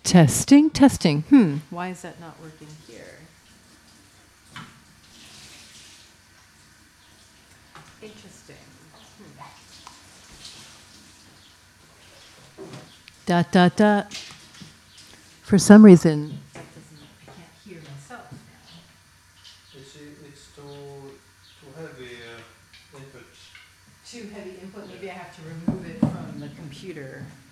Testing, testing. Why is that not working here? Interesting. Dot, dot, dot. For some reason, I can't hear myself now. It's too heavy input. Too heavy input. Maybe I have to remove it from the computer.